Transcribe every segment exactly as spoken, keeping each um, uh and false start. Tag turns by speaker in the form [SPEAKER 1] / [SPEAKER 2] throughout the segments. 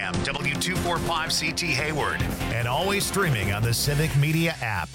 [SPEAKER 1] M, W two forty-five C T Hayward, and always streaming on the Civic Media app.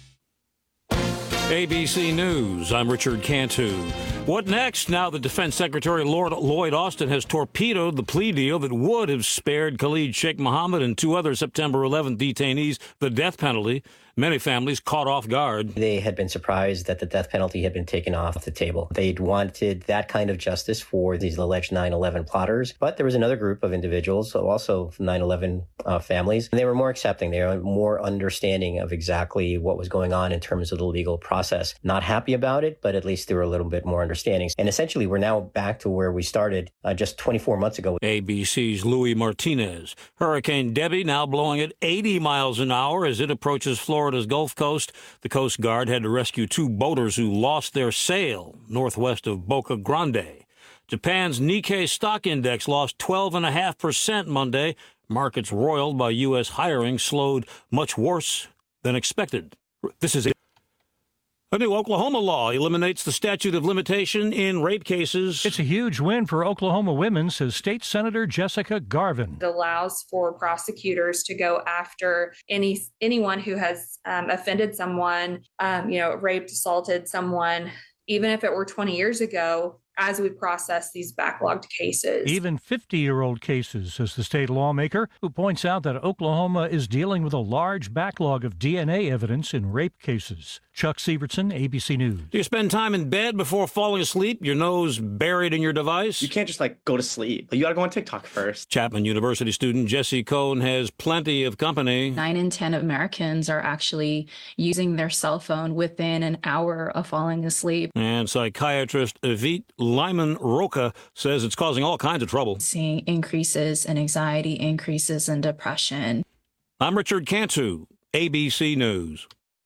[SPEAKER 2] A B C News, I'm Richard Cantu. What next? Now the Defense Secretary Lord Lloyd Austin has torpedoed the plea deal that would have spared Khalid Sheikh Mohammed and two other September eleventh detainees the death penalty. Many families caught off guard.
[SPEAKER 3] They had been surprised that the death penalty had been taken off the table. They'd wanted that kind of justice for these alleged nine eleven plotters. But there was another group of individuals, also nine eleven uh, families, and they were more accepting. They were more understanding of exactly what was going on in terms of the legal process. Not happy about it, but at least they were a little bit more understanding. And essentially, we're now back to where we started uh, just twenty-four months ago.
[SPEAKER 2] A B C's Louis Martinez. Hurricane Debbie now blowing at eighty miles an hour as it approaches Florida's Gulf Coast. The Coast Guard had to rescue two boaters who lost their sail northwest of Boca Grande. Japan's Nikkei stock index lost twelve point five percent Monday. Markets roiled by U S hiring slowed much worse than expected. This is it. A new Oklahoma law eliminates the statute of limitation in rape cases.
[SPEAKER 4] It's a huge win for Oklahoma women, says State Senator Jessica Garvin.
[SPEAKER 5] It allows for prosecutors to go after any anyone who has um, offended someone, um, you know, raped, assaulted someone, even if it were twenty years ago, as we process these backlogged cases.
[SPEAKER 4] Even fifty-year-old cases, says the state lawmaker, who points out that Oklahoma is dealing with a large backlog of D N A evidence in rape cases. Chuck Sievertson, A B C News.
[SPEAKER 2] Do you spend time in bed before falling asleep, your nose buried in your device?
[SPEAKER 6] You can't just, like, go to sleep. You got to go on TikTok first.
[SPEAKER 2] Chapman University student Jesse Cohn has plenty of company.
[SPEAKER 7] Nine in ten Americans are actually using their cell phone within an hour of falling asleep.
[SPEAKER 2] And psychiatrist Evit Lyman Roca says it's causing all kinds of trouble.
[SPEAKER 7] Seeing increases in anxiety, increases in depression.
[SPEAKER 2] I'm Richard Cantu, A B C News.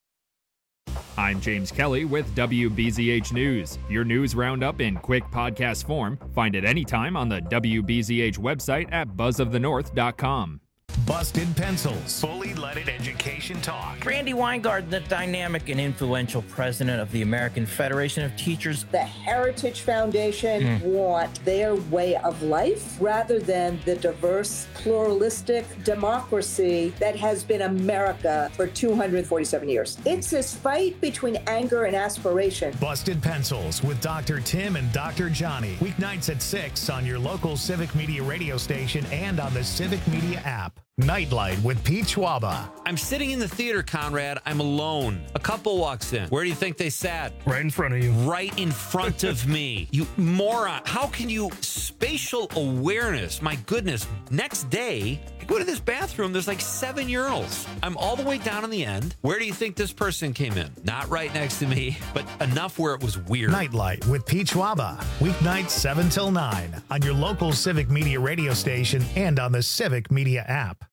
[SPEAKER 8] I'm James Kelly with W B Z H News. Your news roundup in quick podcast form. Find it anytime on the W B Z H website at buzz of the north dot com.
[SPEAKER 1] Busted Pencils. Fully leaded education talk.
[SPEAKER 9] Randy Weingarten, the dynamic and influential president of the American Federation of Teachers.
[SPEAKER 10] The Heritage Foundation mm. want their way of life rather than the diverse, pluralistic democracy that has been America for two hundred forty-seven years. It's this fight between anger and aspiration.
[SPEAKER 1] Busted Pencils with Doctor Tim and Doctor Johnny. Weeknights at six on your local Civic Media radio station and on the Civic Media app. Nightlight with Pete Schwaba.
[SPEAKER 11] I'm sitting in the theater, Conrad. I'm alone. A couple walks in. Where do you think they sat?
[SPEAKER 12] Right in front of you.
[SPEAKER 11] Right in front of me. You moron. How can you... Spatial awareness. My goodness. Next day, I go to this bathroom. There's like seven urinals. I'm all the way down in the end. Where do you think this person came in? Not right next to me, but enough where it was weird.
[SPEAKER 1] Nightlight with Pete Schwaba. Weeknights seven till nine on your local Civic Media radio station and on the Civic Media app.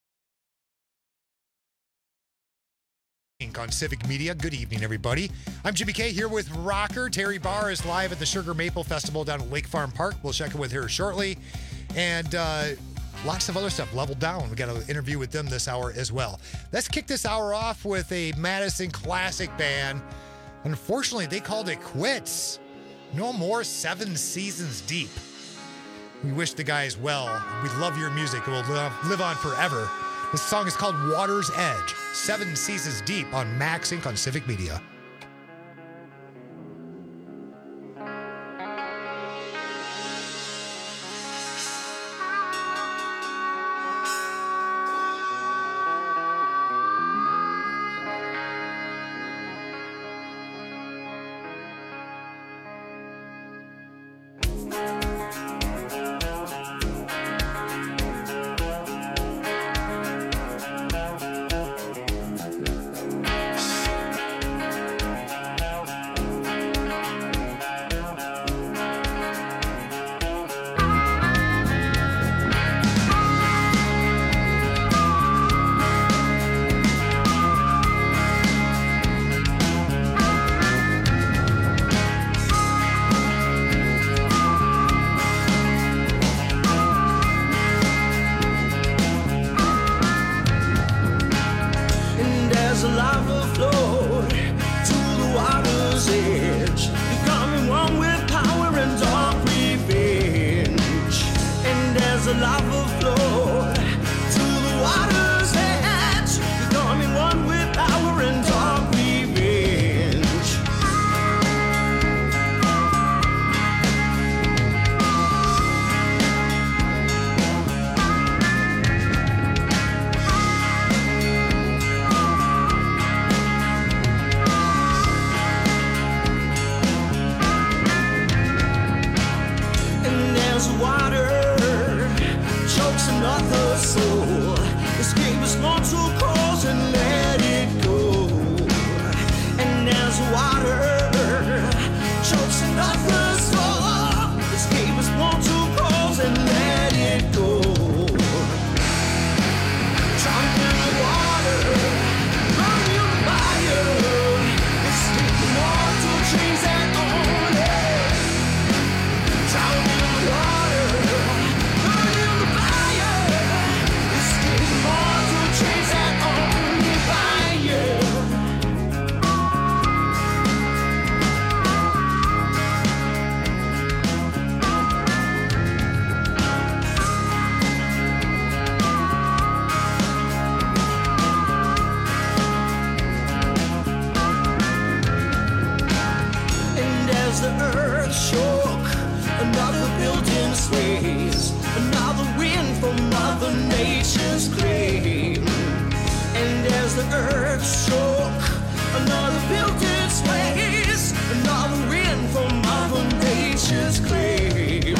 [SPEAKER 13] On Civic Media. Good evening, everybody. I'm Jimmy K here with rocker. Terry Barr is live at the Sugar Maple Festival down at Lake Farm Park. We'll check in with her shortly. And uh, lots of other stuff. Level Down. We got an interview with them this hour as well. Let's kick this hour off with a Madison classic band. Unfortunately, they called it quits. No more Seven Seasons Deep. We wish the guys well. We love your music. It will live on forever. This song is called Water's Edge. Seven Seasons Deep on Max Incorporated on Civic Media.
[SPEAKER 12] another soul. Escape its mortal course and let it go. And as water chokes another soul, escape its mortal course and let it go. Drown in the water, burn in the fire, escape the mortal chains that own it. Drown in the water, burn in the fire, escape the mortal chains that only bind you. And as the earth shook, another building sways, another wind from Mother Nature's claim. And as the earth shook, another building sways, another wind from Mother Nature's claim.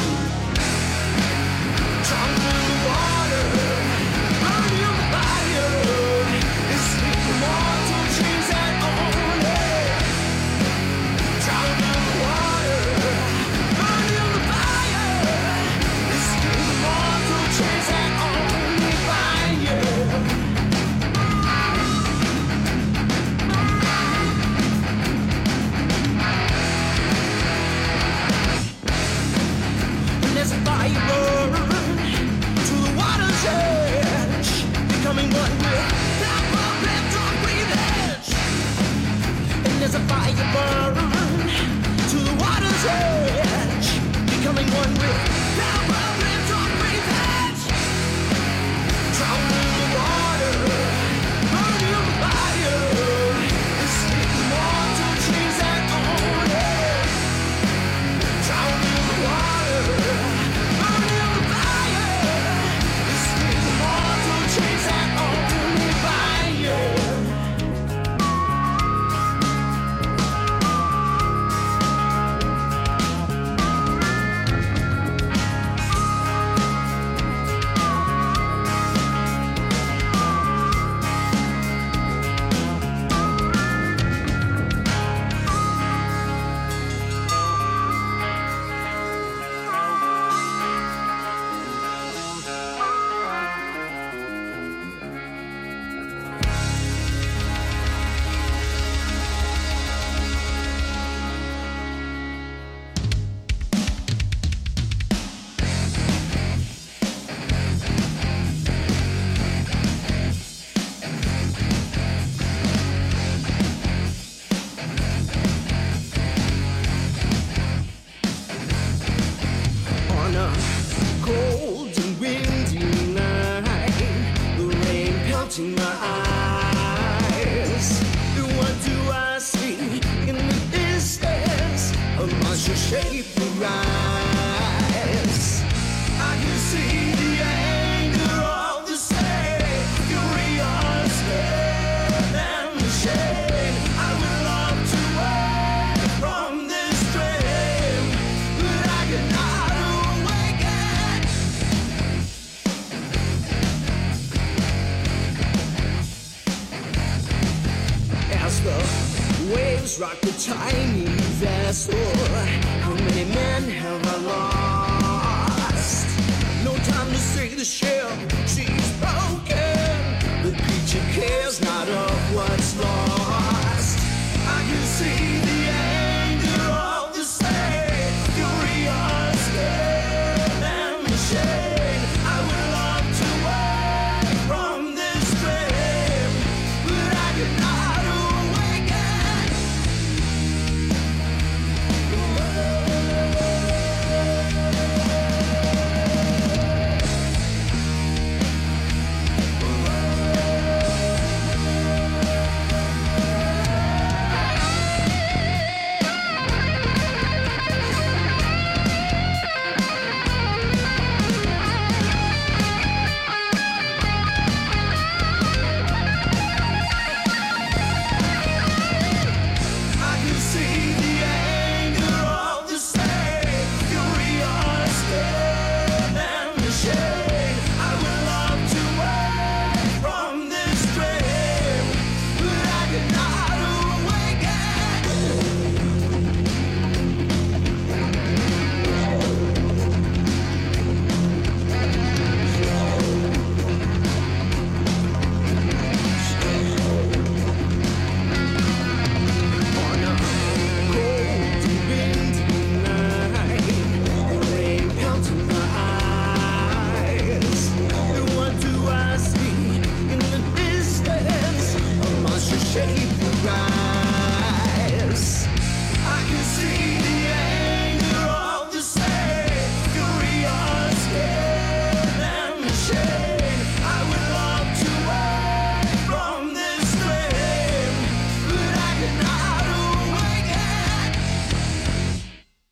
[SPEAKER 12] Drown in the water, burn in the fire, escape the mortal chains that own it. Drown in the water, burn in the fire, escape the mortal chains that only bind you. And as the fire burns to the water's edge, becoming one with that and dark breathage. And as the fire burns to the water's edge, becoming one with that and dark breathage. Drown in the water, burn in the fire, escape the mortal chains that own it. Drown in the water, burn in the fire, escape the mortal chains that only bind you. On a cold and windy night, the rain pelting my eyes. What do I see in the distance? A monster shape rise. I can see the anger of the state, furious death and the shame. I would love to wake from this dream, but I cannot awaken. As the waves rock the tiny vessel, how many men have I lost? No time to say the ship, she's broken. The creature cares not of what's lost. I can see the anger of the state, furious death and the shame. I would love to wake from this dream, but I cannot awaken.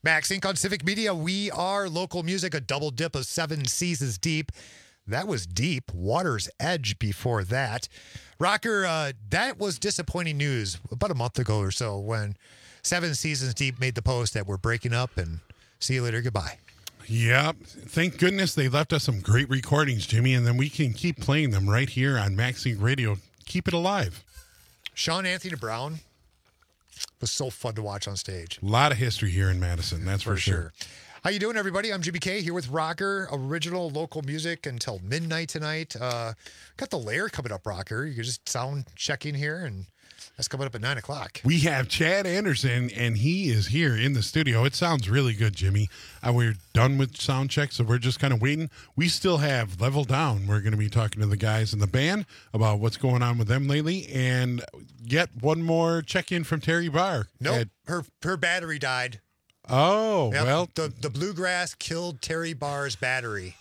[SPEAKER 13] Max Inc on Civic Media. We are local music, a double dip of Seven Seasons Deep. That was deep. Water's Edge before that. Rocker, uh, that was disappointing news about a month ago or so when Seven Seasons Deep made the post that we're breaking up and see you later, goodbye.
[SPEAKER 14] Yeah, thank goodness they left us some great recordings, Jimmy, and then we can keep playing them right here on Max Inc Radio. Keep it alive.
[SPEAKER 13] Sean Anthony Brown was so fun to watch on stage.
[SPEAKER 14] A lot of history here in Madison, that's for,
[SPEAKER 13] For
[SPEAKER 14] sure.
[SPEAKER 13] sure. How you doing, everybody? I'm Jimmy K here with Rocker, original local music until midnight tonight. Uh, got the Lair coming up, Rocker. You can just sound checking here, and that's coming up at nine o'clock.
[SPEAKER 14] We have Chad Anderson, and he is here in the studio. It sounds really good, Jimmy. Uh, we're done with sound check, so we're just kind of waiting. We still have Level Down. We're going to be talking to the guys in the band about what's going on with them lately, and get one more check-in from Terry Barr.
[SPEAKER 13] Nope,
[SPEAKER 14] at-
[SPEAKER 13] her her battery died.
[SPEAKER 14] Oh,
[SPEAKER 13] Yep,
[SPEAKER 14] well.
[SPEAKER 13] the the bluegrass killed Terry Barr's battery.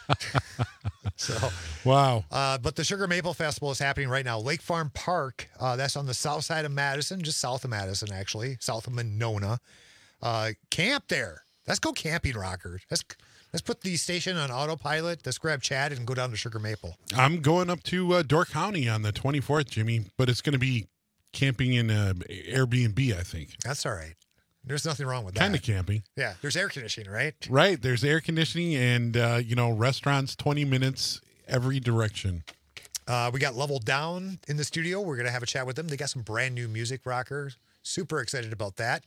[SPEAKER 13] So
[SPEAKER 14] wow.
[SPEAKER 13] Uh, but the Sugar Maple Festival is happening right now. Lake Farm Park, uh, that's on the south side of Madison, just south of Madison, actually, south of Monona. Uh, camp there. Let's go camping, Rocker. Let's let's put the station on autopilot. Let's grab Chad and go down to Sugar Maple.
[SPEAKER 14] I'm going up to uh, Door County on the twenty-fourth, Jimmy, but it's going to be camping in uh, Airbnb, I think.
[SPEAKER 13] That's all right. There's nothing wrong with that.
[SPEAKER 14] Kind of camping.
[SPEAKER 13] Yeah, there's air conditioning, right?
[SPEAKER 14] Right. There's air conditioning and, uh, you know, restaurants twenty minutes every direction.
[SPEAKER 13] Uh, we got Level Down in the studio. We're going to have a chat with them. They got some brand new music, Rocker. Super excited about that.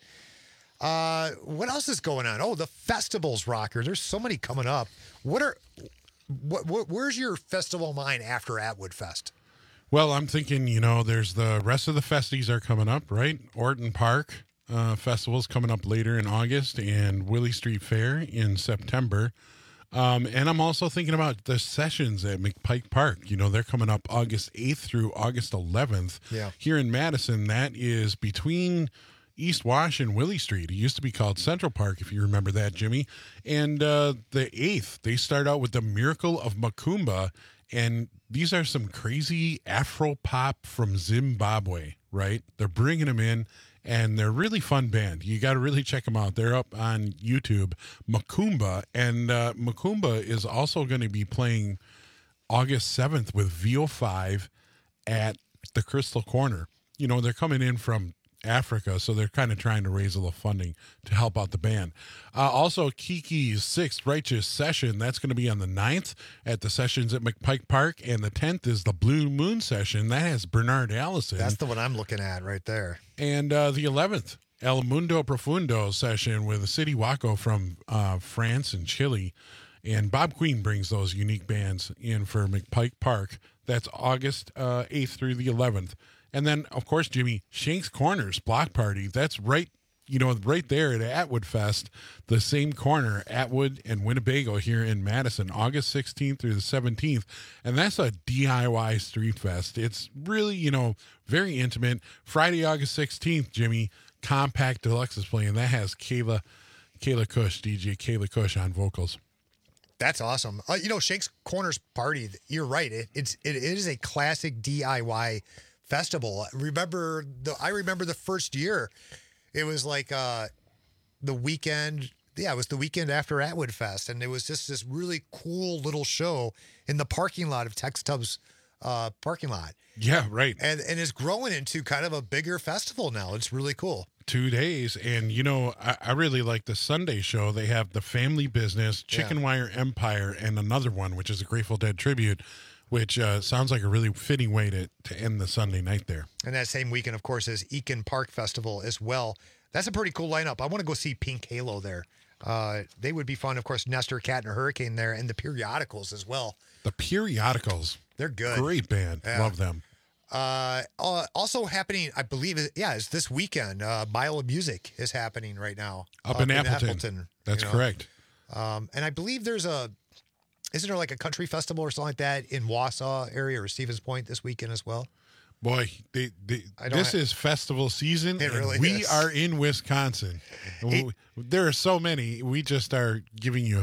[SPEAKER 13] Uh, what else is going on? Oh, the festivals, Rocker. There's so many coming up. What are, what, what where's your festival mind after Atwood Fest?
[SPEAKER 14] Well, I'm thinking, you know, there's the rest of the festies are coming up, right? Orton Park uh, Festival's coming up later in August, and Willie Street Fair in September. Um, and I'm also thinking about the sessions at McPike Park. You know, they're coming up August eighth through August eleventh.
[SPEAKER 13] Yeah.
[SPEAKER 14] Here in Madison, that is between East Wash and Willie Street. It used to be called Central Park, if you remember that, Jimmy. And uh, the eighth, they start out with the Miracle of Macumba. And these are some crazy Afro pop from Zimbabwe, right? They're bringing them in, and they're a really fun band. You got to really check them out. They're up on YouTube, Macumba. And uh, Macumba is also going to be playing August seventh with V O five at the Crystal Corner. You know, they're coming in from Africa, so they're kind of trying to raise a little funding to help out the band. Uh, also, Kiki's Sixth Righteous Session, that's going to be on the ninth at the Sessions at McPike Park, and the tenth is the Blue Moon Session. That has Bernard Allison.
[SPEAKER 13] That's the one I'm looking at right there.
[SPEAKER 14] And uh, the eleventh, El Mundo Profundo Session with City Waco from uh, France and Chile. And Bob Queen brings those unique bands in for McPike Park. That's August uh, eighth through the eleventh. And then, of course, Jimmy, Shank's Corners Block Party. That's right, you know, right there at Atwood Fest, the same corner, Atwood and Winnebago here in Madison, August sixteenth through the seventeenth. And that's a D I Y street fest. It's really, you know, very intimate. Friday, August sixteenth, Jimmy, Compact Deluxe is playing. That has Kayla, Kayla Kush, D J Kayla Kush on vocals.
[SPEAKER 13] That's awesome. Uh, you know, Shank's Corners Party, you're right. It, it's, it is a classic D I Y festival. Remember the I remember the first year. It was like uh the weekend. Yeah, it was the weekend after Atwood Fest, and it was just this really cool little show in the parking lot of Tex Tubbs uh parking lot.
[SPEAKER 14] Yeah, right.
[SPEAKER 13] And and it's growing into kind of a bigger festival now. It's really cool.
[SPEAKER 14] Two days. And, you know, I, I really like the Sunday show. They have the Family Business, Chicken
[SPEAKER 13] Yeah.
[SPEAKER 14] Wire Empire, and another one, which is a Grateful Dead tribute, which uh, sounds like a really fitting way to, to end the Sunday night there.
[SPEAKER 13] And that same weekend, of course, is Eakin Park Festival as well. That's a pretty cool lineup. I want to go see Pink Halo there. Uh, they would be fun. Of course, Nestor, Cat, and Hurricane there, and the Periodicals as well.
[SPEAKER 14] The Periodicals.
[SPEAKER 13] They're good.
[SPEAKER 14] Great band.
[SPEAKER 13] Yeah.
[SPEAKER 14] Love them.
[SPEAKER 13] Uh, uh, also happening, I believe, yeah, it's this weekend. Uh, Mile of Music is happening right now.
[SPEAKER 14] Up, in, Appleton. That's
[SPEAKER 13] you know.
[SPEAKER 14] correct.
[SPEAKER 13] Um, and I believe there's a, isn't there like a country festival or something like that in Wausau area or Stevens Point this weekend as well?
[SPEAKER 14] Boy, they, they,
[SPEAKER 13] I don't
[SPEAKER 14] this
[SPEAKER 13] ha-
[SPEAKER 14] is festival season,
[SPEAKER 13] It
[SPEAKER 14] and
[SPEAKER 13] really
[SPEAKER 14] we
[SPEAKER 13] is.
[SPEAKER 14] are in Wisconsin.
[SPEAKER 13] It-
[SPEAKER 14] there are so many. We just are giving you a few.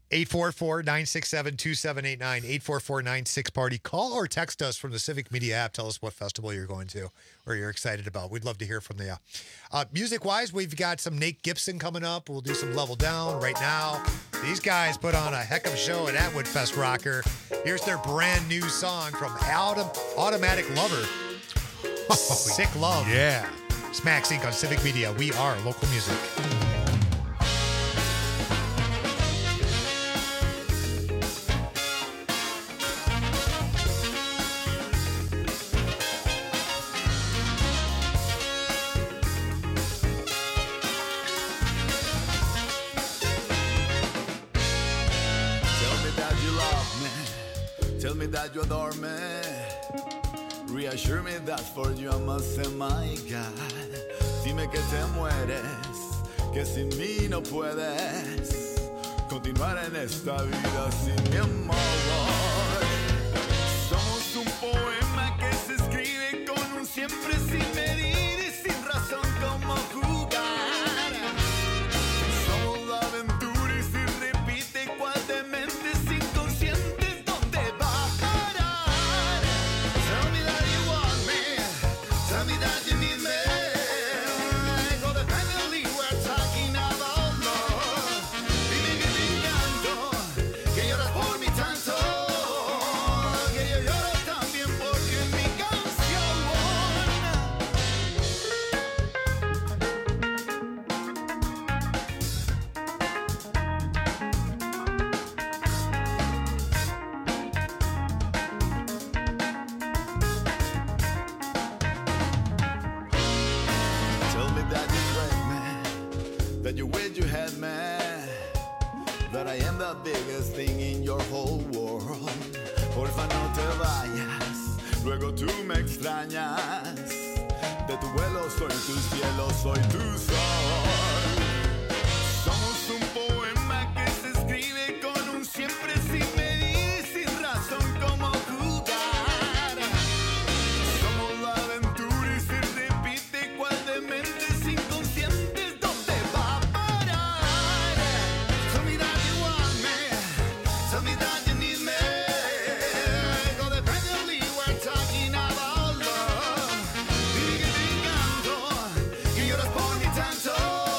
[SPEAKER 13] eight four four, nine six seven, two seven eight nine, eight four four, nine six party. Call or text us from the Civic Media app. Tell us what festival you're going to or you're excited about. We'd love to hear from you. Uh, music-wise, we've got some Nate Gibson coming up. We'll do some Level Down right now. These guys put on a heck of a show at Atwood Fest, Rocker. Here's their brand new song from Autom- Automatic Lover. Oh, Sick Love.
[SPEAKER 14] Yeah.
[SPEAKER 13] Smack Sync on Civic Media. We are local music.
[SPEAKER 15] Tell me that you adore me. Reassure me that for you I must say my God. Dime que te mueres, que sin mí no puedes continuar en esta vida sin mi amor. Somos un poema que se escribe con un siempre sin medir y sin razón como jugar. Somos la aventura y si repite cual demente sin consciente. That you wish you had me, that I am the biggest thing in your whole world. Porfa no te vayas, luego tú me extrañas. De tu vuelo soy tu cielo, soy tu sol. Somos un poema que se escribe con un siempre sin medir, sin razón como jugar. Somos la aventura y se repite cual demente sin consciente.
[SPEAKER 12] Tanto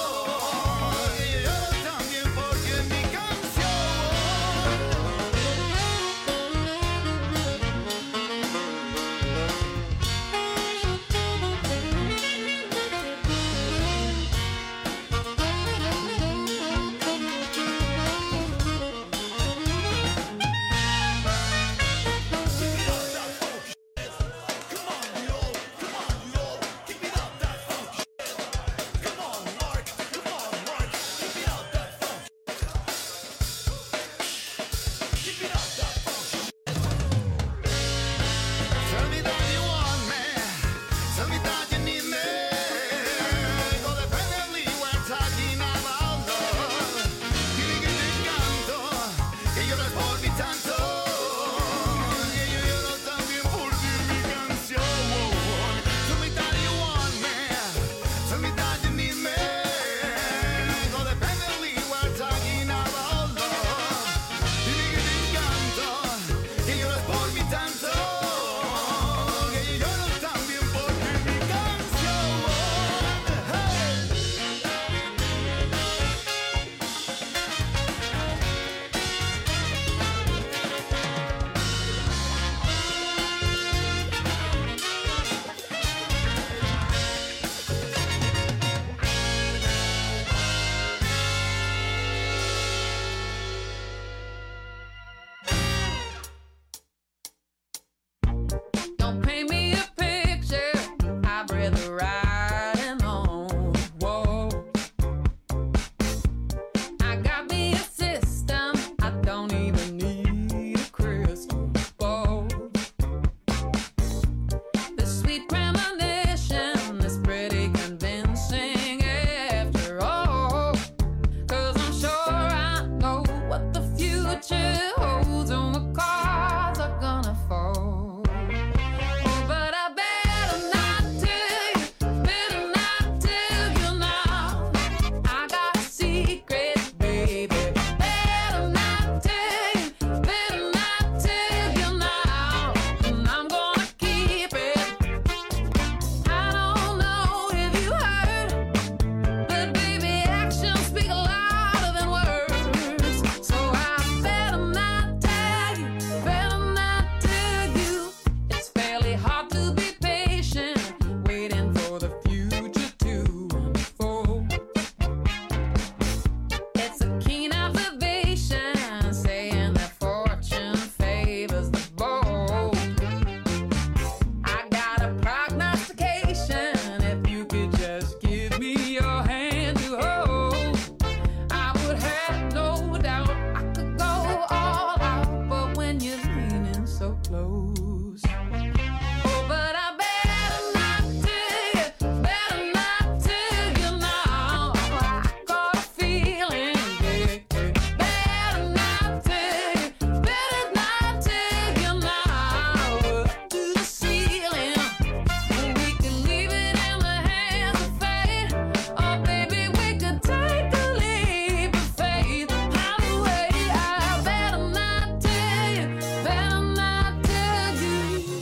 [SPEAKER 12] clothes. Oh, but I better not tell you, better not tell you now. I got a feeling, yeah, yeah. Better not tell you, better not tell you now. To the ceiling, we could leave it in the hands of fate. Oh, baby, we could take a leap of faith. Highway, I better not tell you, better not tell you.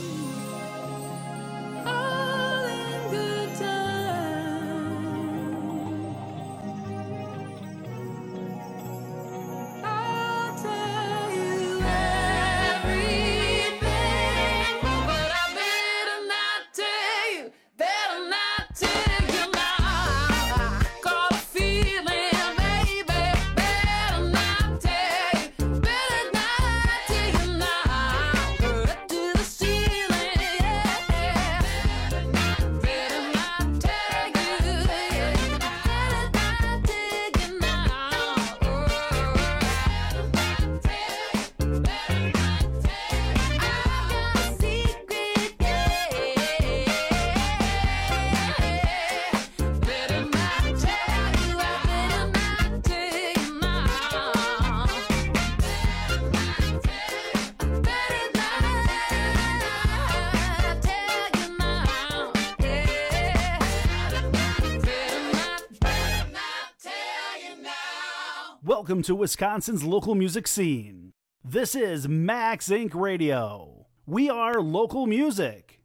[SPEAKER 12] All in good time. I'll tell you everything, but I better not tell you, better not tell you now. I got a feeling, baby, better not tell you, better not tell you now. Up to the ceiling, yeah. Better not tell you, yeah. Better not tell you now. Better not tell you, better not tell you. I got a secret, yeah. Better not tell you, I better not tell you now. Better not tell you now, yeah. Better not, better not tell you now.
[SPEAKER 16] Welcome to Wisconsin's local music scene. This is Max Incorporated. Radio. We are local music.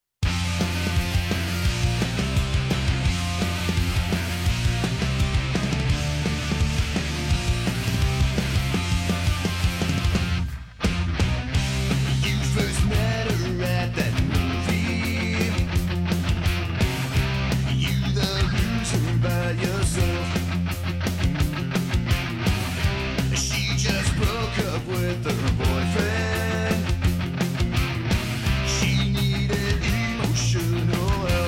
[SPEAKER 12] You first met her at that movie. You the loser by yourself. She just broke up with her boyfriend. She needed emotional help.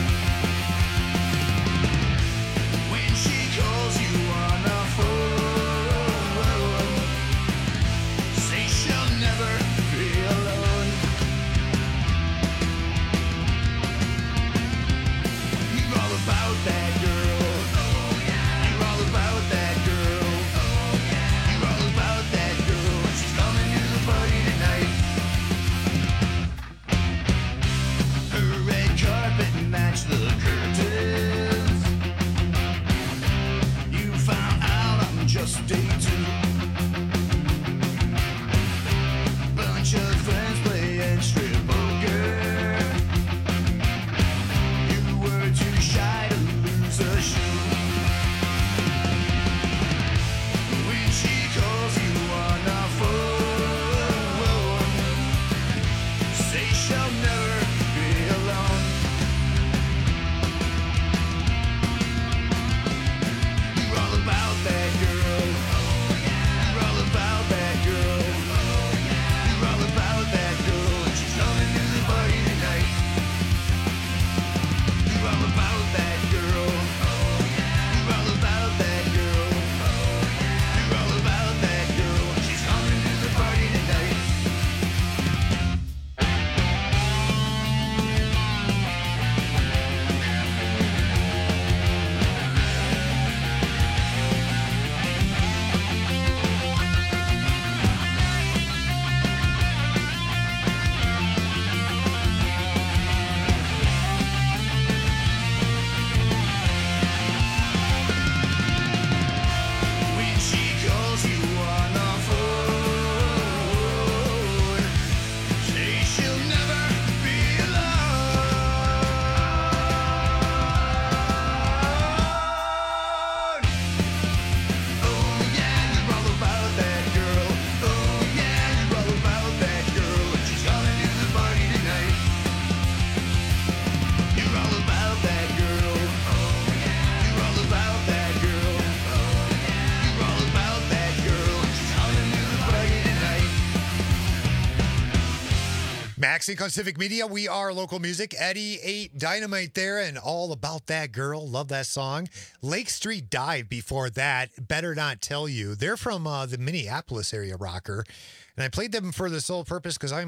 [SPEAKER 12] When she calls you on the phone, say she'll never be alone. You're all about that girl. You're all about that girl. You're all about that girl. She's coming to the party tonight. Her red carpet matched the curtains. You found out I'm just day two. Bunch of friends playing strip poker. You were too shy to lose a shoe. When she calls you on the phone, say she'll never be alone. You're all about that girl. You're all about that girl. You're all about that girl. And she's coming to the party tonight. You're all about that girl. You're all about that girl. You're all about that girl. And she's coming to the party tonight. When she calls you on the phone, say she'll never be alone. Oh yeah, you're all about that girl. Oh yeah, you're all about that girl. And she's coming to the party tonight. You're all about that girl. You're all about that girl. You're all about that girl. And she's coming to the party tonight.
[SPEAKER 13] Maxing on Civic Media, we are local music. Eddie eight Dynamite there and All About That Girl. Love that song. Lake Street Dive before that. Better Not Tell You. They're from uh, the Minneapolis area rocker. And I played them for the sole purpose because I'm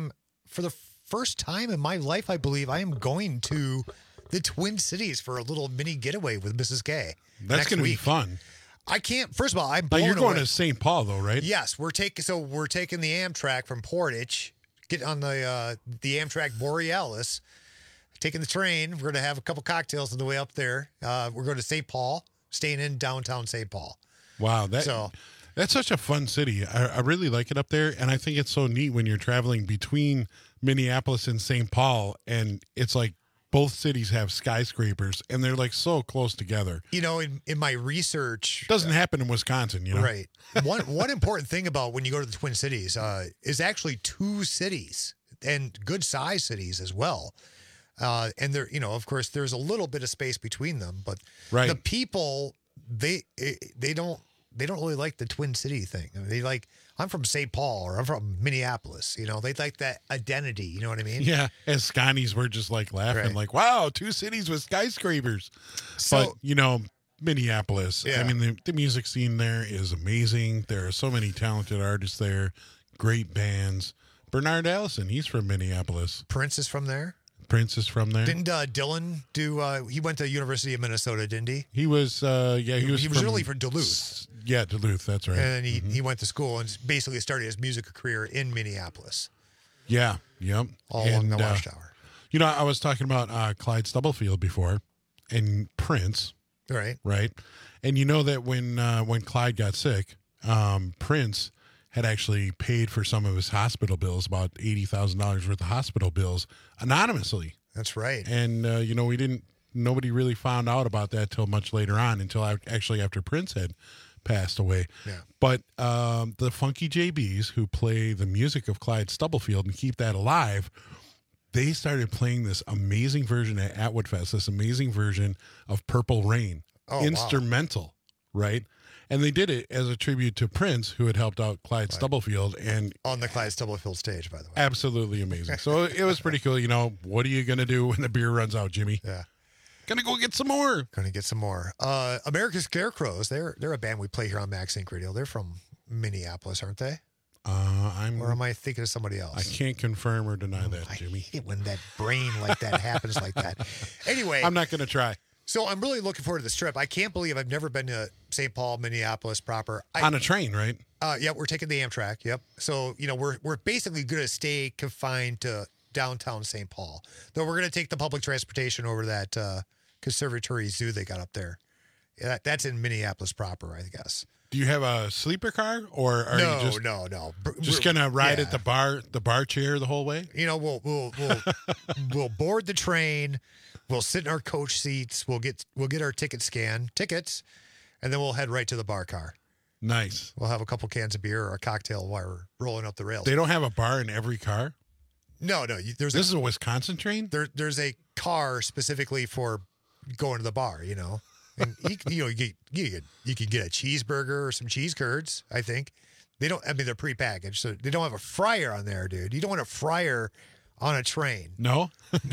[SPEAKER 13] for the first time in my life, I believe I am going to the Twin Cities for a little mini getaway with Missus K.
[SPEAKER 14] That's going to be fun.
[SPEAKER 13] I can't. First of all, I'm
[SPEAKER 14] Now,
[SPEAKER 13] blown
[SPEAKER 14] you're going
[SPEAKER 13] away.
[SPEAKER 14] to Saint Paul, though, right?
[SPEAKER 13] Yes, we're taking. So we're taking the Amtrak from Portage. Get on the uh, the Amtrak Borealis. Taking the train. We're going to have a couple cocktails on the way up there. Uh, we're going to Saint Paul, staying in downtown Saint Paul.
[SPEAKER 14] Wow, that
[SPEAKER 13] So-
[SPEAKER 14] that's such a fun city. I, I really like it up there, and I think it's so neat when you're traveling between Minneapolis and Saint Paul, and it's like both cities have skyscrapers, and they're like so close together.
[SPEAKER 13] You know, in, in my research,
[SPEAKER 14] Doesn't happen in Wisconsin, you know?
[SPEAKER 13] right? One one important thing about when you go to the Twin Cities uh, is actually two cities and good size cities as well. Uh, and there, you know, of course, there's a little bit of space between them, but
[SPEAKER 14] Right.
[SPEAKER 13] the people they they don't they don't really like the Twin City thing. I mean, they like I'm from Saint Paul or I'm from Minneapolis. You know, they like that identity. You know what I mean?
[SPEAKER 14] Yeah, as Scotties were just like laughing,
[SPEAKER 13] Right.
[SPEAKER 14] like, wow, two cities with skyscrapers.
[SPEAKER 13] So-
[SPEAKER 14] but, you know, Minneapolis,
[SPEAKER 13] Yeah.
[SPEAKER 14] I mean, the, the music scene there is amazing. There are so many talented artists there, great bands. Bernard Allison, he's from Minneapolis.
[SPEAKER 13] Prince is from there.
[SPEAKER 14] Prince is from there.
[SPEAKER 13] Didn't uh, Dylan do? Uh, he went to University of Minnesota, didn't he?
[SPEAKER 14] He was, uh, yeah, he was
[SPEAKER 13] He was
[SPEAKER 14] from,
[SPEAKER 13] really from Duluth.
[SPEAKER 14] Yeah, Duluth, that's right.
[SPEAKER 13] And he, he went to school and basically started his music career in Minneapolis.
[SPEAKER 14] Yeah, yep.
[SPEAKER 13] All along the
[SPEAKER 14] And, uh,
[SPEAKER 13] Watchtower.
[SPEAKER 14] You know, I was talking about uh, Clyde Stubblefield before and Prince.
[SPEAKER 13] Right.
[SPEAKER 14] Right. And you know that when uh, when Clyde got sick, um, Prince had actually paid for some of his hospital bills, about eighty thousand dollars worth of hospital bills, anonymously.
[SPEAKER 13] That's right.
[SPEAKER 14] And, uh, you know, we didn't, nobody really found out about that till much later on, until I, actually after Prince had passed away.
[SPEAKER 13] Yeah.
[SPEAKER 14] But um, the Funky J Bs, who play the music of Clyde Stubblefield and keep that alive, they started playing this amazing version at Atwood Fest, this amazing version of Purple Rain,
[SPEAKER 13] Oh, wow.
[SPEAKER 14] instrumental, right? And they did it as a tribute to Prince, who had helped out Clyde Stubblefield, and
[SPEAKER 13] On the Clyde Stubblefield stage, by the way.
[SPEAKER 14] absolutely amazing. So it was pretty cool. You know, what are you going to do when the beer runs out, Jimmy?
[SPEAKER 13] Yeah.
[SPEAKER 14] Gonna go get some more.
[SPEAKER 13] Gonna get some more. Uh, American Scarecrows, they're they're a band we play here on Max Inc Radio. They're from Minneapolis, aren't they?
[SPEAKER 14] Uh, I'm.
[SPEAKER 13] Or am I thinking of somebody else?
[SPEAKER 14] I can't confirm or deny that,
[SPEAKER 13] I
[SPEAKER 14] Jimmy.
[SPEAKER 13] hate it when that brain like that happens like that. Anyway,
[SPEAKER 14] I'm not going to try.
[SPEAKER 13] so I'm really looking forward to this trip. I can't believe I've never been to Saint Paul, Minneapolis proper. I,
[SPEAKER 14] On a train, right?
[SPEAKER 13] Uh, yeah, we're taking the Amtrak. Yep. So you know we're we're basically going to stay confined to downtown Saint Paul. Though we're going to take the public transportation over to that uh, conservatory zoo they got up there. Yeah, that, that's in Minneapolis proper, I guess.
[SPEAKER 14] Do you have a sleeper car, or are
[SPEAKER 13] no,
[SPEAKER 14] you just
[SPEAKER 13] no, no. Br-
[SPEAKER 14] just
[SPEAKER 13] we're-
[SPEAKER 14] gonna ride
[SPEAKER 13] yeah.
[SPEAKER 14] at the bar, the bar chair the whole way?
[SPEAKER 13] You know, we'll we'll we'll we'll board the train. We'll sit in our coach seats. We'll get we'll get our ticket scan tickets, and then we'll head right to the bar car.
[SPEAKER 14] Nice.
[SPEAKER 13] We'll have a couple cans of beer or a cocktail while we're rolling up the rails.
[SPEAKER 14] They don't have a bar in every car.
[SPEAKER 13] No, no. you- There's
[SPEAKER 14] This
[SPEAKER 13] a,
[SPEAKER 14] is a Wisconsin train.
[SPEAKER 13] there, there's a car specifically for going to the bar. You know, and you, you know you get, you get you can get a cheeseburger or some cheese curds. I think they don't. I mean, they're prepackaged, so they don't have a fryer on there, dude. You don't want a fryer on a train.
[SPEAKER 14] No,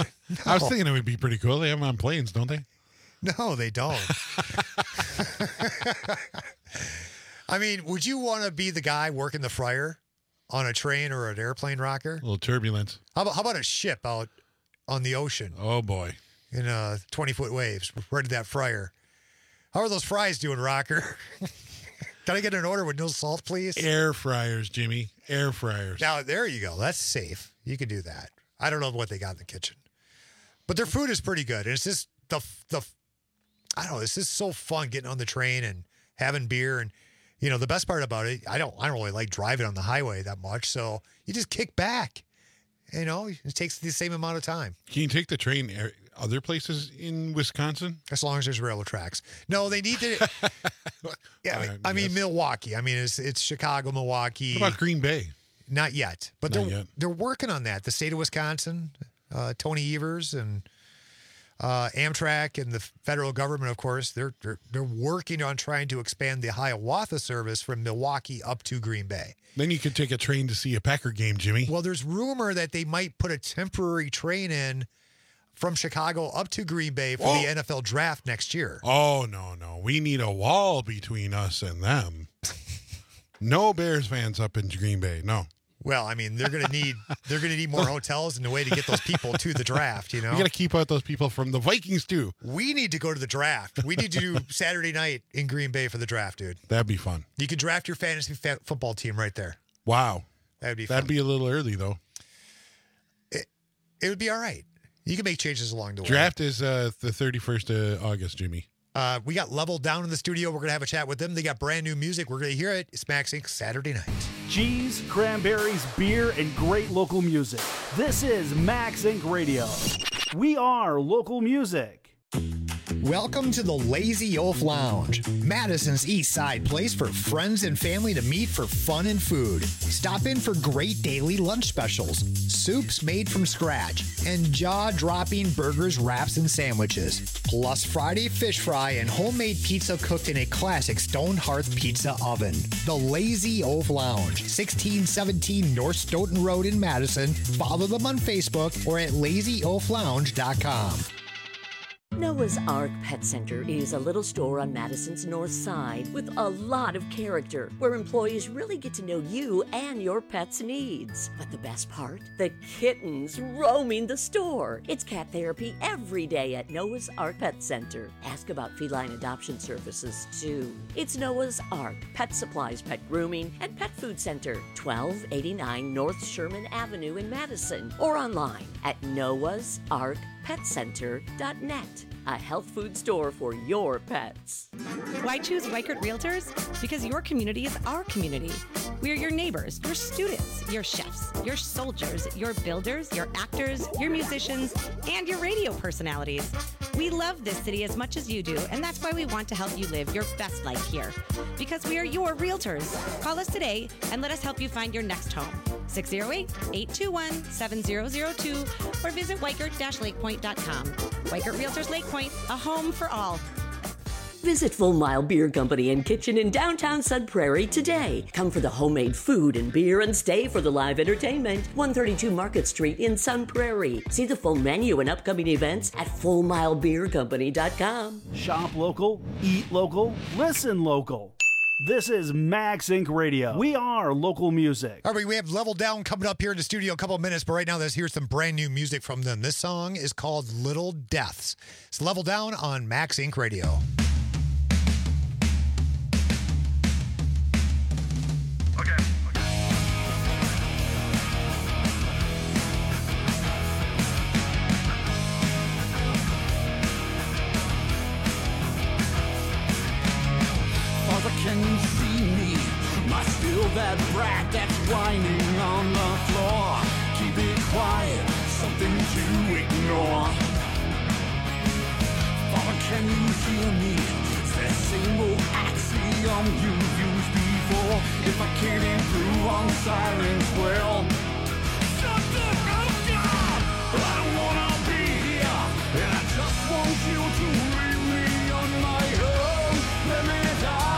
[SPEAKER 14] I was thinking it would be pretty cool. They have them on planes, don't they?
[SPEAKER 13] No, they don't. I mean, would you want to be the guy working the fryer on a train or an airplane rocker?
[SPEAKER 14] A little turbulence.
[SPEAKER 13] How about how about a ship out on the ocean
[SPEAKER 14] Oh boy.
[SPEAKER 13] in uh twenty foot waves right at that fryer? How are those fries doing, rocker? Can I get an order with no salt, please?
[SPEAKER 14] Air fryers, Jimmy. Air fryers.
[SPEAKER 13] Now there you go. That's safe. You can do that. I don't know what they got in the kitchen, but their food is pretty good. And it's just the the I don't know. It's just so fun getting on the train and having beer. And you know the best part about it, I don't I don't really like driving on the highway that much. So you just kick back. You know, it takes the same amount of time.
[SPEAKER 14] Can you take the train air- other places in Wisconsin?
[SPEAKER 13] As long as there's railroad tracks. No, they need to. Yeah, I mean,
[SPEAKER 14] Uh,
[SPEAKER 13] I mean
[SPEAKER 14] yes.
[SPEAKER 13] Milwaukee. I mean, it's it's Chicago, Milwaukee.
[SPEAKER 14] What about Green Bay?
[SPEAKER 13] Not yet, but
[SPEAKER 14] Not
[SPEAKER 13] they're
[SPEAKER 14] yet.
[SPEAKER 13] they're working on that. The state of Wisconsin, uh, Tony Evers and uh, Amtrak and the federal government, of course, they're, they're they're working on trying to expand the Hiawatha service from Milwaukee up to Green Bay.
[SPEAKER 14] Then you could take a train to see a Packer game, Jimmy.
[SPEAKER 13] Well, there's rumor that they might put a temporary train in from Chicago up to Green Bay for
[SPEAKER 14] Whoa.
[SPEAKER 13] the N F L draft next year.
[SPEAKER 14] Oh, no, no. We need a wall between us and them. No Bears fans up in Green Bay. No.
[SPEAKER 13] Well, I mean, they're going to need they're going to need more hotels and a way to get those people to the draft, you know?
[SPEAKER 14] You got to keep out those people from the Vikings, too.
[SPEAKER 13] We need to go to the draft. We need to do Saturday night in Green Bay for the draft, dude.
[SPEAKER 14] That'd be fun.
[SPEAKER 13] You could draft your fantasy fa- football team right there.
[SPEAKER 14] Wow.
[SPEAKER 13] That'd be fun.
[SPEAKER 14] That'd be a little early, though.
[SPEAKER 13] It, it would be all right. You can make changes along the way.
[SPEAKER 14] Draft is uh, the thirty-first of August, Jimmy.
[SPEAKER 13] Uh, we got Level Down in the studio. We're going to have a chat with them. They got brand new music. We're going to hear it. It's Max Inc Saturday night.
[SPEAKER 16] Cheese, cranberries, beer, and great local music. This is Max Incorporated. Radio. We are local music.
[SPEAKER 17] Welcome to the Lazy Oaf Lounge, Madison's East Side place for friends and family to meet for fun and food. Stop in for great daily lunch specials, soups made from scratch, and jaw-dropping burgers, wraps, and sandwiches. Plus Friday fish fry and homemade pizza cooked in a classic stone hearth pizza oven. The Lazy Oaf Lounge, sixteen seventeen North Stoughton Road in Madison. Follow them on Facebook or at lazy oaf lounge dot com.
[SPEAKER 18] Noah's Ark Pet Center is a little store on Madison's north side with a lot of character, where employees really get to know you and your pet's needs. But the best part? The kittens roaming the store. It's cat therapy every day at Noah's Ark Pet Center. Ask about feline adoption services, too. It's Noah's Ark Pet Supplies, Pet Grooming, and Pet Food Center, twelve eighty-nine North Sherman Avenue in Madison, or online at noahs ark pet center dot net. A health food store for your pets.
[SPEAKER 19] Why choose Weichert Realtors? Because your community is our community. We are your neighbors, your students, your chefs, your soldiers, your builders, your actors, your musicians, and your radio personalities. We love this city as much as you do, and that's why we want to help you live your best life here. Because we are your realtors. Call us today and let us help you find your next home. six oh eight, eight two one, seven oh oh two or visit weichert dash lakepoint dot com. Weichert Realtors Lake Point, a home for all.
[SPEAKER 18] Visit Full Mile Beer Company and Kitchen in downtown Sun Prairie today. Come for the homemade food and beer and stay for the live entertainment. one thirty-two Market Street in Sun Prairie. See the full menu and upcoming events at full mile beer company dot com.
[SPEAKER 16] Shop local, eat local, listen local. This is Max Incorporated. Radio. We are local music.
[SPEAKER 13] All right, we have Level Down coming up here in the studio in a couple of minutes, but right now let's hear some brand new music from them. This song is called Little Deaths. It's Level Down on Max Incorporated. Radio.
[SPEAKER 12] Can you see me? Am I still that brat that's whining on the floor? Keep it quiet, something to ignore. Father, can you hear me? It's that same old axiom you've used before. If I can't improve on silence, well, shut the fuck up! I don't wanna be here, and I just want you to leave me on my own. Let me die.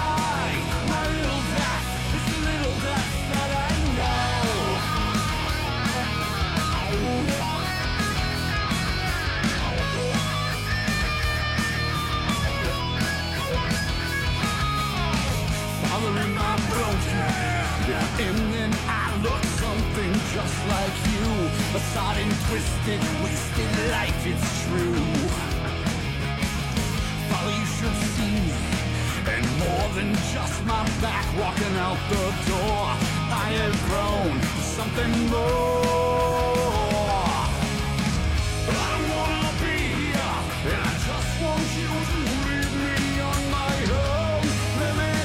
[SPEAKER 12] In my broken, yeah, and then I look something just like you. A sodden, twisted, wasted life, it's true. Father, you should see me, and more than just my back walking out the door. I have grown to something more. I don't wanna be here, and I just want you to leave me on my own. Let me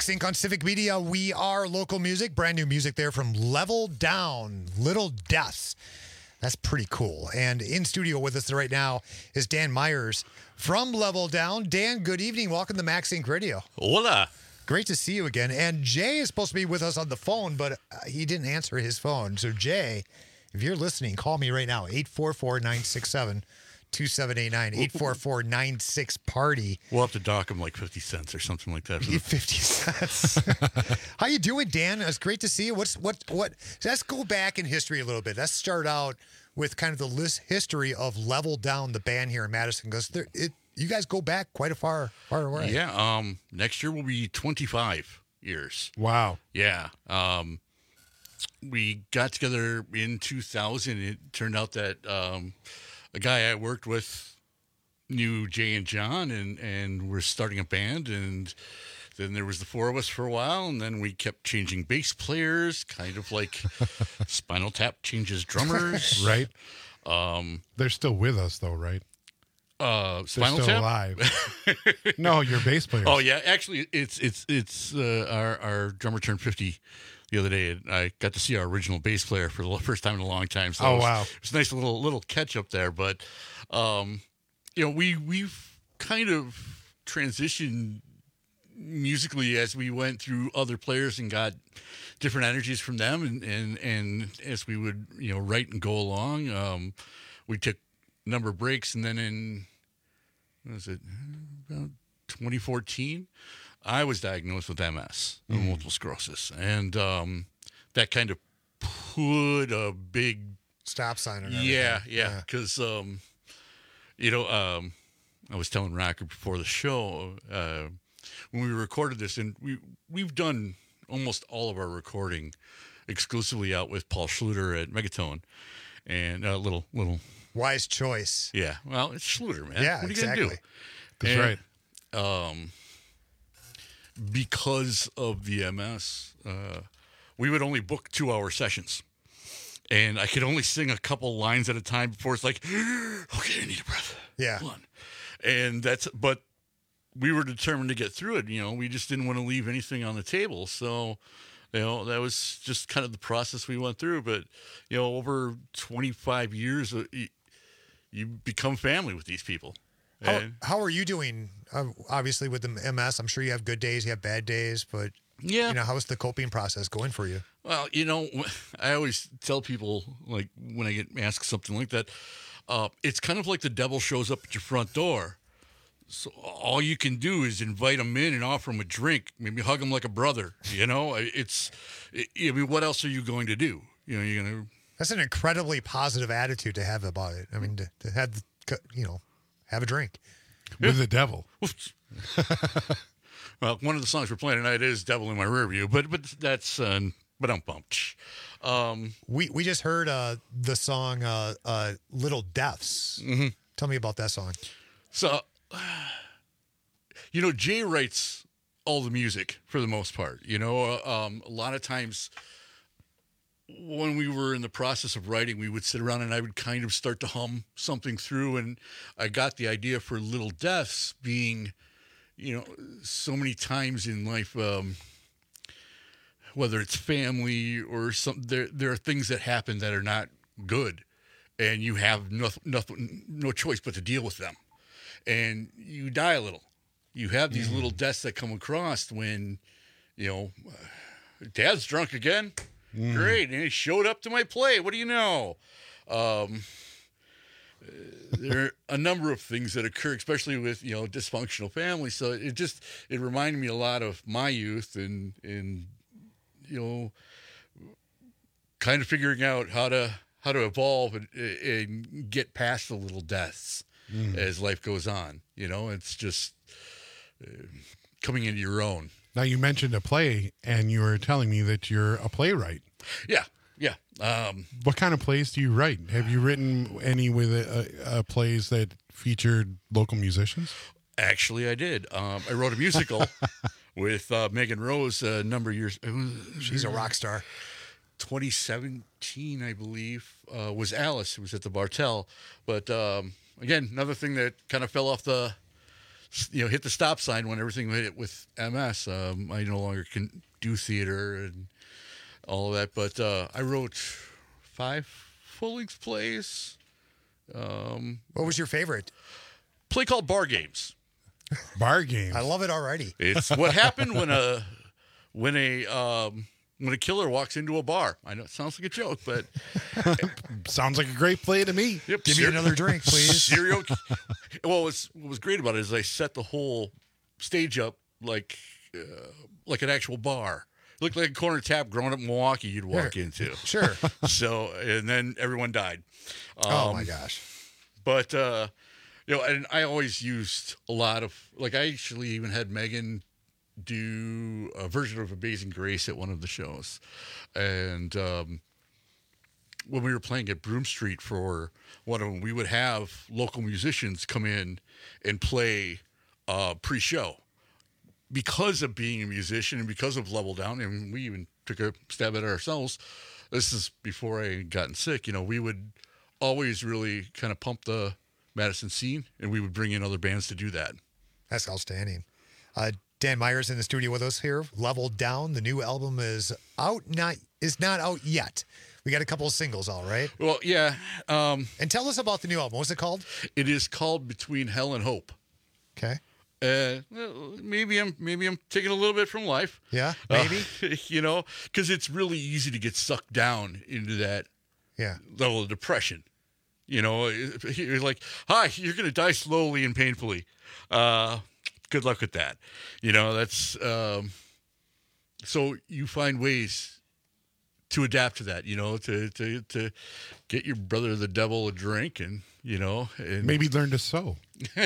[SPEAKER 13] Max Incorporated on Civic Media. We are local music. Brand new music there from Level Down, Little Deaths. That's pretty cool. And in studio with us right now is Dan Myers from Level Down. Dan, good evening. Welcome to Max Incorporated Radio.
[SPEAKER 20] Hola.
[SPEAKER 13] Great to see you again. And Jay is supposed to be with us on the phone, but he didn't answer his phone. So, Jay, if you're listening, call me right now, eight four four, nine six seven, two seven eight nine, eight four four, nine six, party.
[SPEAKER 20] We'll have to dock him like fifty cents or something like that.
[SPEAKER 13] fifty cents. How you doing, Dan? It's great to see you. What's what what? Let's go back in history a little bit. Let's start out with kind of the list history of Level Down, the band here in Madison, because it you guys go back quite a far far away.
[SPEAKER 20] Yeah. Um. Next year will be twenty-five years.
[SPEAKER 14] Wow.
[SPEAKER 20] Yeah. Um. We got together in two thousand. It turned out that um, a guy I worked with knew Jay and John, and and we're starting a band, and then there was the four of us for a while, and then we kept changing bass players, kind of like Spinal Tap changes drummers.
[SPEAKER 14] Right.
[SPEAKER 20] Um,
[SPEAKER 14] They're still with us, though, right?
[SPEAKER 20] Uh,
[SPEAKER 14] They're
[SPEAKER 20] Spinal
[SPEAKER 14] still
[SPEAKER 20] Tap?
[SPEAKER 14] alive. No, your bass players.
[SPEAKER 20] Oh yeah, actually, it's it's it's uh, our our drummer turned fifty the other day, and I got to see our original bass player for the first time in a long time. So
[SPEAKER 14] Oh,
[SPEAKER 20] it was,
[SPEAKER 14] wow.
[SPEAKER 20] it was a nice little little catch up there. But um, you know, we we've kind of transitioned musically as we went through other players and got different energies from them, and and and as we would you know write and go along, um, we took a number of breaks, and then in what was it about twenty fourteen, I was diagnosed with M S,
[SPEAKER 14] Mm.
[SPEAKER 20] multiple sclerosis, and um, that kind of put a big
[SPEAKER 13] stop sign on
[SPEAKER 20] yeah,
[SPEAKER 13] everything.
[SPEAKER 20] yeah, because um, you know, um, I was telling Rocker before the show uh, when we recorded this, and we we've done almost all of our recording exclusively out with Paul Schluter at Megatone, and a uh, little little
[SPEAKER 13] wise choice.
[SPEAKER 20] Yeah, well, it's Schluter, man.
[SPEAKER 13] Yeah,
[SPEAKER 20] what are you
[SPEAKER 13] exactly.
[SPEAKER 20] gonna do?
[SPEAKER 14] That's
[SPEAKER 20] And, right. Um, because of the M S, uh, we would only book two-hour sessions, and I could only sing a couple lines at a time before it's like, okay, I need a breath.
[SPEAKER 13] Yeah.
[SPEAKER 20] One. And that's, but we were determined to get through it. You know, we just didn't want to leave anything on the table. So, you know, that was just kind of the process we went through. But, you know, over twenty-five years, uh, you, you become family with these people.
[SPEAKER 13] How,
[SPEAKER 20] And-
[SPEAKER 13] how are you doing? Uh, obviously, with the M S, I'm sure you have good days, you have bad days, but
[SPEAKER 20] yeah,
[SPEAKER 13] you know, how's the coping process going for you?
[SPEAKER 20] Well, you know, I always tell people, like, when I get asked something like that, uh, it's kind of like the devil shows up at your front door. So all you can do is invite him in and offer him a drink, maybe hug him like a brother. You know, it's, I mean, what else are you going to do? You know, you're going to.
[SPEAKER 13] That's an incredibly positive attitude to have about it. I mean, to, to have, you know, have a drink
[SPEAKER 14] with the devil.
[SPEAKER 20] Well, one of the songs we're playing tonight is "Devil in My Rear View," but but that's uh, but I'm bumped. Um,
[SPEAKER 13] we we just heard uh, the song uh, uh, "Little Deaths."
[SPEAKER 20] Mm-hmm.
[SPEAKER 13] Tell me about that song.
[SPEAKER 20] So, you know, Jay writes all the music for the most part. You know, um, a lot of times when we were in the process of writing, we would sit around and I would kind of start to hum something through, and I got the idea for Little Deaths being, you know, so many times in life, um, whether it's family or some, there there are things that happen that are not good, and you have no, nothing, no choice but to deal with them, and you die a little. You have these
[SPEAKER 14] Mm.
[SPEAKER 20] little deaths that come across when, you know, Dad's drunk again.
[SPEAKER 14] Mm.
[SPEAKER 20] Great, and he showed up to my play. What do you know? Um, there are a number of things that occur, especially with, you know, dysfunctional families. So it just, it reminded me a lot of my youth and, and, you know, kind of figuring out how to, how to evolve and, and get past the little deaths
[SPEAKER 14] Mm.
[SPEAKER 20] as life goes on. You know, it's just uh, coming into your own.
[SPEAKER 14] Now, you mentioned a play, and you were telling me that you're a playwright.
[SPEAKER 20] Yeah, yeah. Um,
[SPEAKER 14] What kind of plays do you write? Have you written any with uh, uh, plays that featured local musicians?
[SPEAKER 20] Actually, I did. Um, I wrote a musical with uh, Megan Rose a number of years.
[SPEAKER 13] She's a rock star.
[SPEAKER 20] twenty seventeen, I believe, uh, was Alice. It was at the Bartel. But um, again, another thing that kind of fell off the you know, hit the stop sign when everything hit it with M S. Um, I no longer can do theater and all of that, but uh, I wrote five full-length plays. Um,
[SPEAKER 13] what was your favorite?
[SPEAKER 20] Play called Bar Games.
[SPEAKER 14] Bar Games.
[SPEAKER 13] I love it already.
[SPEAKER 20] It's what happened when a when a um, when a killer walks into a bar. I know it sounds like a joke, but
[SPEAKER 14] sounds like a great play to me.
[SPEAKER 20] Yep.
[SPEAKER 13] Give me another drink, please.
[SPEAKER 20] Serial. Well, what's, what was great about it is I set the whole stage up like uh, like an actual bar. It looked like a corner tap growing up in Milwaukee you'd walk
[SPEAKER 13] Sure.
[SPEAKER 20] into.
[SPEAKER 13] Sure.
[SPEAKER 20] So, and then everyone died.
[SPEAKER 13] Oh,
[SPEAKER 20] Um,
[SPEAKER 13] my gosh.
[SPEAKER 20] But, uh, you know, and I always used a lot of, like, I actually even had Megan do a version of Amazing Grace at one of the shows. And um, when we were playing at Broome Street for one of them, we would have local musicians come in and play uh, pre-show. Because of being a musician and because of Level Down, and we even took a stab at it ourselves. This is before I had gotten sick. You know, we would always really kind of pump the Madison scene, and we would bring in other bands to do that.
[SPEAKER 13] That's outstanding. Uh, Dan Myers in the studio with us here. Level Down. The new album is out. Not is not out yet. We got a couple of singles, all right.
[SPEAKER 20] Well, yeah. Um,
[SPEAKER 13] and tell us about the new album. What's it called?
[SPEAKER 20] It is called Between Hell and Hope.
[SPEAKER 13] Okay.
[SPEAKER 20] Uh, well, maybe I'm maybe I'm taking a little bit from life.
[SPEAKER 13] Yeah, maybe.
[SPEAKER 20] Uh, you know, because it's really easy to get sucked down into that
[SPEAKER 13] yeah.
[SPEAKER 20] level of depression. You know, you're like, hi, you're going to die slowly and painfully. Uh, good luck with that. You know, that's um, so you find ways to adapt to that. You know, to to to get your brother the devil a drink and. You know, and
[SPEAKER 14] maybe learn to sew.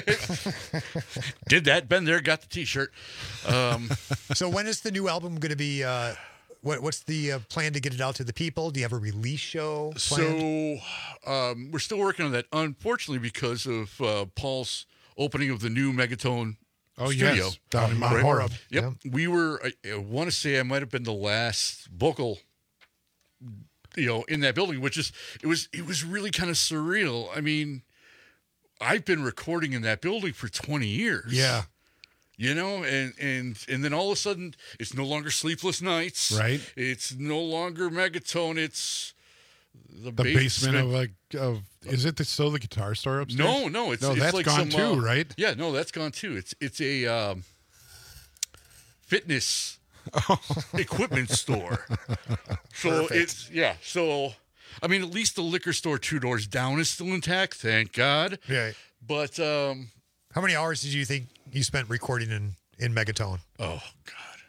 [SPEAKER 20] Did that? Been there, got the T-shirt. Um,
[SPEAKER 13] so when is the new album going to be? Uh, what, what's the uh, plan to get it out to the people? Do you have a release show planned?
[SPEAKER 20] So um, we're still working on that. Unfortunately, because of uh, Paul's opening of the new Megatone
[SPEAKER 14] oh,
[SPEAKER 20] studio
[SPEAKER 14] yes. down in Mount
[SPEAKER 20] right?
[SPEAKER 14] Horeb.
[SPEAKER 20] Yep,
[SPEAKER 13] Yeah.
[SPEAKER 20] we were. I, I want to say I might have been the last vocal. You know, in that building, which is it was it was really kind of surreal. I mean, I've been recording in that building for twenty years.
[SPEAKER 14] Yeah.
[SPEAKER 20] You know, and and and then all of a sudden it's no longer Sleepless Nights.
[SPEAKER 14] Right.
[SPEAKER 20] It's no longer Megatone, it's the,
[SPEAKER 14] The basement, of a of is it the, still the guitar store upstairs?
[SPEAKER 20] No, no, it's
[SPEAKER 14] no,
[SPEAKER 20] it's
[SPEAKER 14] that's
[SPEAKER 20] like
[SPEAKER 14] gone
[SPEAKER 20] some,
[SPEAKER 14] too,
[SPEAKER 20] uh,
[SPEAKER 14] right?
[SPEAKER 20] Yeah, no, that's gone too. It's it's a um, fitness equipment store. So
[SPEAKER 13] Perfect.
[SPEAKER 20] it's yeah. So I mean, at least the liquor store two doors down is still intact, thank God.
[SPEAKER 13] Yeah.
[SPEAKER 20] But um,
[SPEAKER 13] how many hours did you think you spent recording in in Megatone?
[SPEAKER 20] Oh God,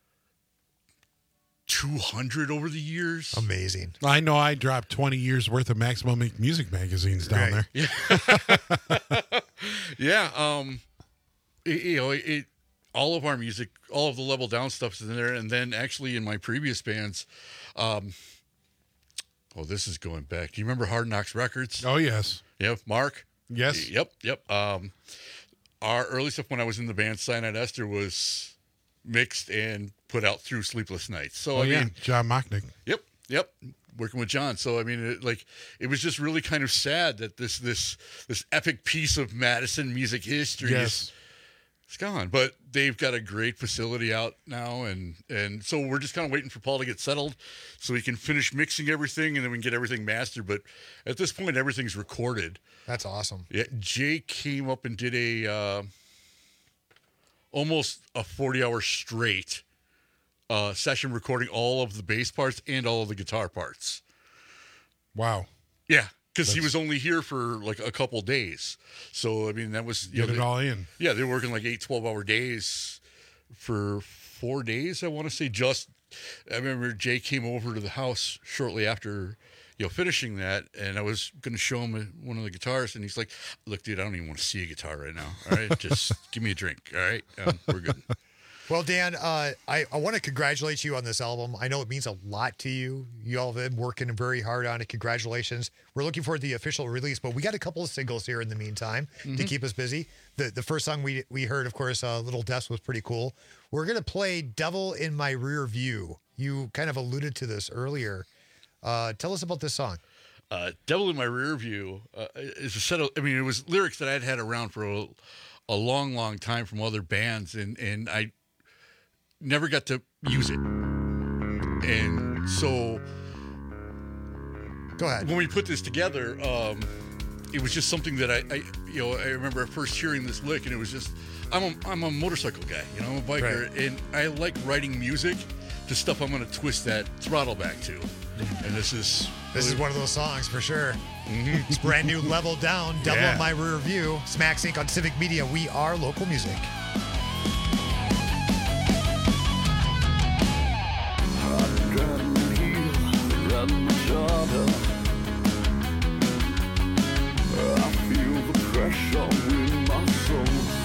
[SPEAKER 20] two hundred over the years.
[SPEAKER 13] Amazing.
[SPEAKER 14] I know I dropped twenty years worth of Maximum Music magazines down
[SPEAKER 13] Right.
[SPEAKER 14] there.
[SPEAKER 20] Yeah. yeah. Um, it, you know, it, all of our music, all of the Level Down stuff's in there. And then actually in my previous bands, um, oh, this is going back. Do you remember Hard Knocks Records?
[SPEAKER 14] Oh, yes.
[SPEAKER 20] Yep. Mark?
[SPEAKER 14] Yes.
[SPEAKER 20] Yep. Yep. Um, our early stuff when I was in the band, Cyanide Esther, was mixed and put out through Sleepless Nights. So,
[SPEAKER 14] oh,
[SPEAKER 20] I
[SPEAKER 14] yeah.
[SPEAKER 20] mean,
[SPEAKER 14] John Mocknick.
[SPEAKER 20] Yep, yep. Working with John. So I mean, it, like, it was just really kind of sad that this this this epic piece of Madison music history
[SPEAKER 14] Yes.
[SPEAKER 20] is it's gone. But they've got a great facility out now, and and so we're just kind of waiting for Paul to get settled so he can finish mixing everything, and then we can get everything mastered. But at this point, everything's recorded.
[SPEAKER 13] That's awesome.
[SPEAKER 20] Yeah, Jay came up and did a uh, almost a forty hour straight uh, session recording all of the bass parts and all of the guitar parts.
[SPEAKER 14] Wow.
[SPEAKER 20] Yeah, because he
[SPEAKER 14] That's-
[SPEAKER 20] was only here for like a couple days. So, I mean, that was... you
[SPEAKER 14] Get
[SPEAKER 20] know,
[SPEAKER 14] it
[SPEAKER 20] they-
[SPEAKER 14] all in.
[SPEAKER 20] Yeah, they were working like eight, twelve hour days for four days, I want to say. Just, I remember Jay came over to the house shortly after, you know, finishing that, and I was going to show him one of the guitars, and he's like, look, dude, I don't even want to see a guitar right now. All right, just give me a drink. All right, um, we're good.
[SPEAKER 13] Well, Dan, uh, I, I want to congratulate you on this album. I know it means a lot to you. You all have been working very hard on it. Congratulations. We're looking for the official release, but we got a couple of singles here in the meantime to
[SPEAKER 20] Mhm.
[SPEAKER 13] keep us busy. The the first song we we heard, of course, uh, Little Deaths was pretty cool. We're going to play Devil in My Rear View. You kind of alluded to this earlier. Uh, tell us about this song.
[SPEAKER 20] Uh, Devil in My Rear View uh, is a set of, I mean, it was lyrics that I'd had around for a, a long, long time from other bands, and, and I never got to use it. And so,
[SPEAKER 13] go ahead.
[SPEAKER 20] When we put this together, um, it was just something that I, I, you know, I remember first hearing this lick, and it was just, I'm a, I'm a motorcycle guy, you know, I'm a biker, right. And I like writing music to stuff I'm going to twist that throttle back to. And this is
[SPEAKER 13] this
[SPEAKER 20] really,
[SPEAKER 13] is one of those songs for sure. Mm-hmm. It's brand new, Level Down, Double
[SPEAKER 20] Yeah.
[SPEAKER 13] Up My Rear View. Smacks Incorporated on Civic Media. We are local music.
[SPEAKER 12] I feel the pressure in my soul.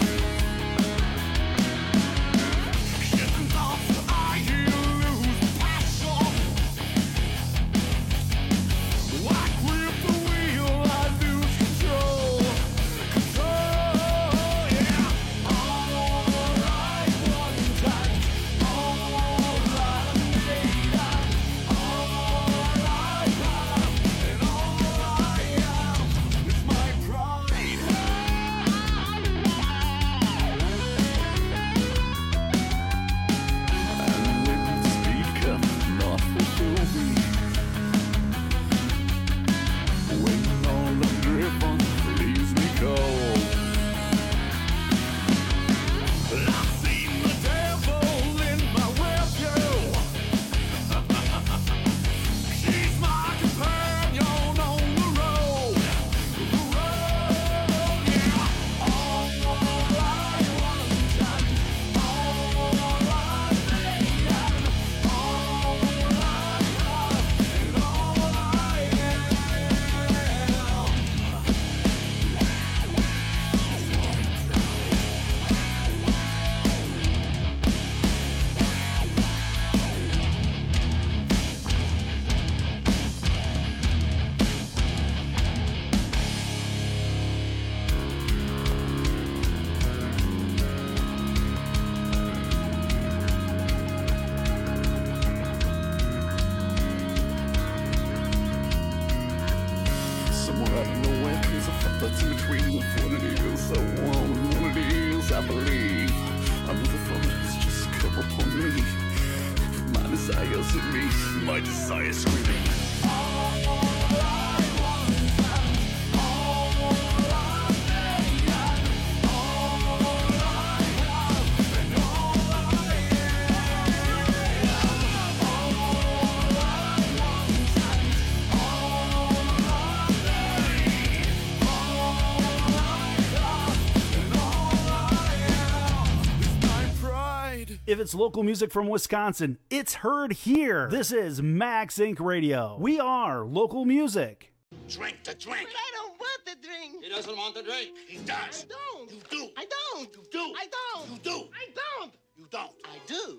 [SPEAKER 16] If it's local music from Wisconsin, it's heard here. This is Max Incorporated. Radio. We are local music.
[SPEAKER 12] Drink the drink. But I don't want the drink. He doesn't want the drink. He does. I don't. You do. I don't. You do. I don't. You do. I don't. You don't. I do.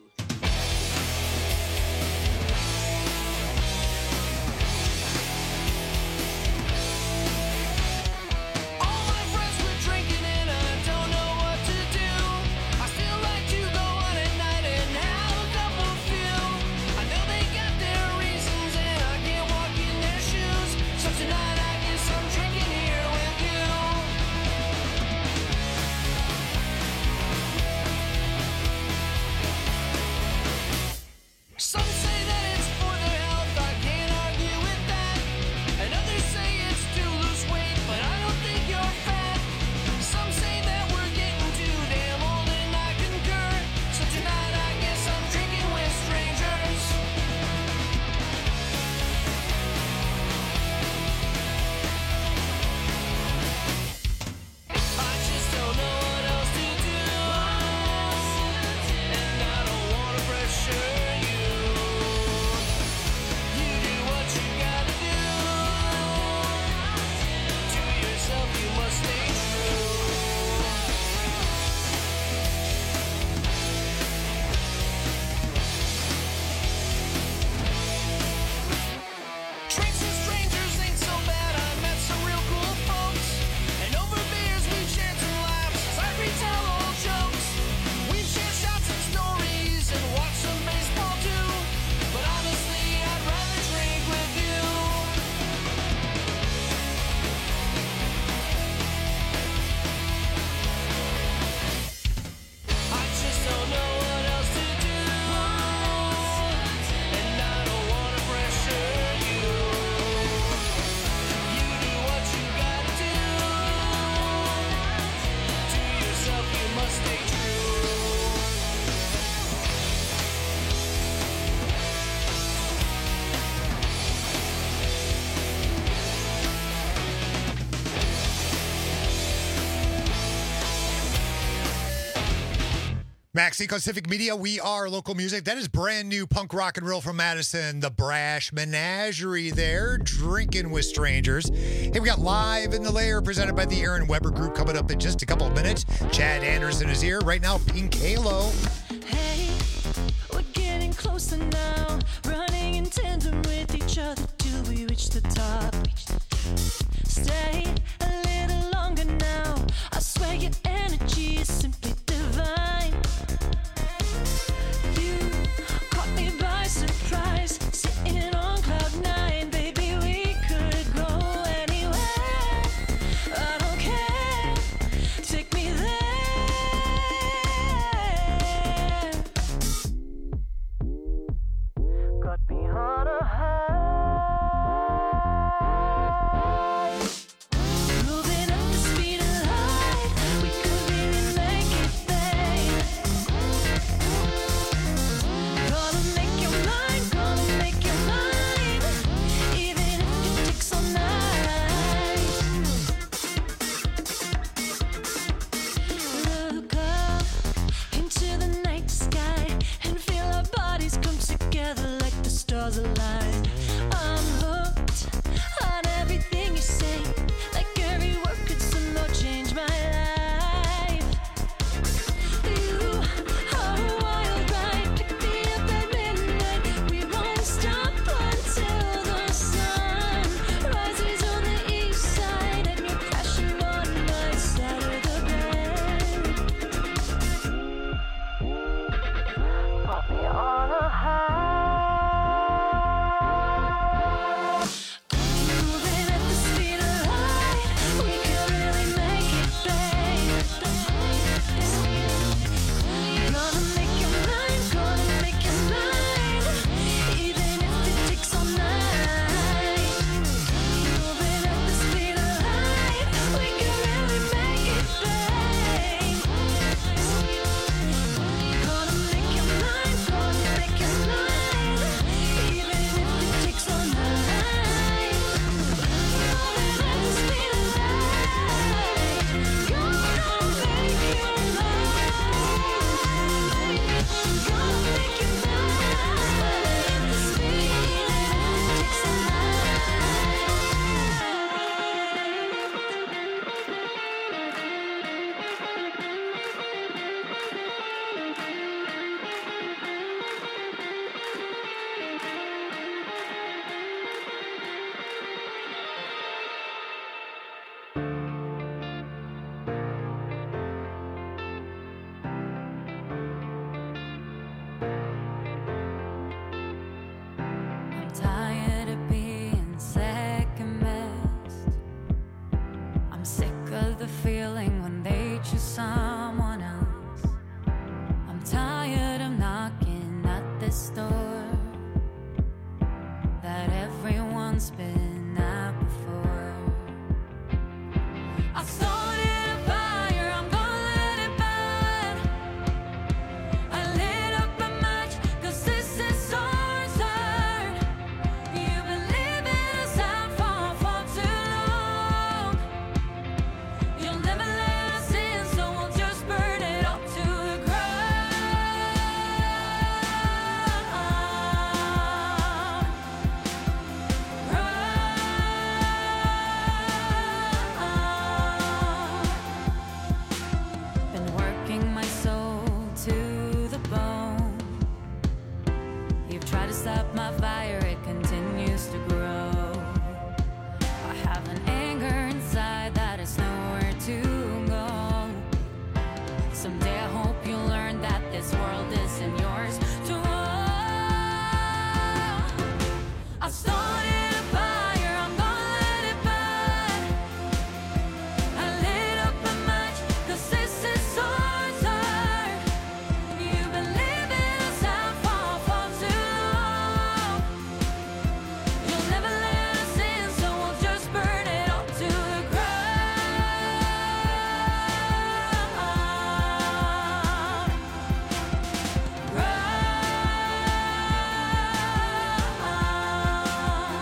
[SPEAKER 13] Max Inc on Civic Media, we are local music. That is brand new punk rock and roll from Madison, the Brash Menagerie there, drinking with strangers. Hey, we got Live in the Lair presented by the Aaron Weber Group coming up in just a couple of minutes. Chad Anderson is here. Right now, Pink Halo.
[SPEAKER 12] Hey, we're getting closer now, running in tandem with each other till we reach the top. Stay a little longer now. I swear your energy is simply divine. You caught me by surprise, sitting on cloud nine. Baby, we could go anywhere. I don't care. Take me there. Got me on a high. Moving at the speed of light. We could really make it, babe. Gonna make your mind, gonna make your mind, even if it takes all night. Look up into the night sky and feel our bodies come together like the stars align. I'm hooked on everything you say, like every word could somehow change my life. You are a wild ride, pick me up at midnight. We won't stop until the sun rises on the east side and you're crashing on my side of the bed. Put me on a high. Moving at the speed of light, we could really make it, babe. Gonna make your mind, gonna make your mind, even if it takes all night. Moving at the speed of light, we could really make it, babe. Gonna make your mind, gonna make your mind, even if it takes all night. Moving at the speed of light, gonna make your mind, gonna make your mind, the speed takes all I'm tired of being second best. I'm sick of the feeling when they choose someone else. I'm tired of knocking at this door that everyone's been at before. I started a fire, I'm gonna let it burn. I lit up a match, 'cause this is so absurd. You've been living us out for far too long. You'll never let us in, so we'll just burn it all to the ground. Been working my soul to the bone. You've tried to stop my fire, it continues to grow. I have an anger inside that is nowhere to go. Someday I hope you learn that this world isn't yours to own. I started a fire, I'm gonna let it burn. I lit up a match, 'cause this is so absurd. You've been living us out for far too long. You'll never let us in, so we'll just burn it all to the ground.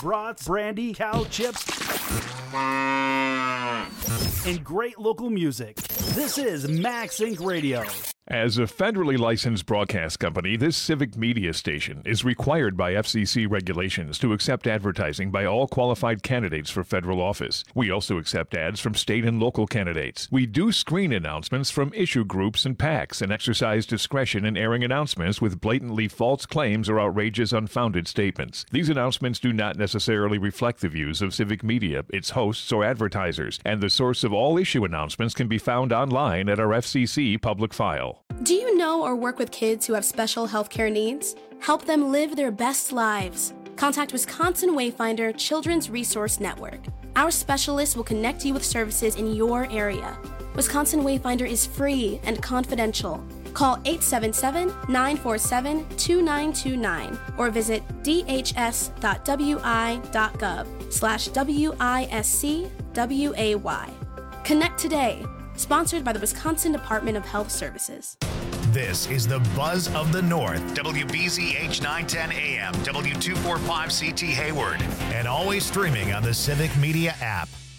[SPEAKER 16] brats, brandy, cow chips, and great local music. This is Max Incorporated. Radio.
[SPEAKER 21] As a federally licensed broadcast company, this civic media station is required by F C C regulations to accept advertising by all qualified candidates for federal office. We also accept ads from state and local candidates. We do screen announcements from issue groups and PACs and exercise discretion in airing announcements with blatantly false claims or outrageous, unfounded statements. These announcements do not necessarily reflect the views of civic media, its hosts, or advertisers, and the source of all issue announcements can be found online at our F C C public file.
[SPEAKER 22] Do you know or work with kids who have special healthcare needs? Help them live their best lives. Contact Wisconsin Wayfinder Children's Resource Network. Our specialists will connect you with services in your area. Wisconsin Wayfinder is free and confidential. Call eight seven seven, nine four seven, two nine two nine or visit d h s dot w i dot gov slash W I S C W A Y. Connect today. Sponsored by the Wisconsin Department of Health Services.
[SPEAKER 1] This is the Buzz of the North, W B Z H nine ten A M, W two forty-five C T Hayward, and always streaming on the Civic Media app.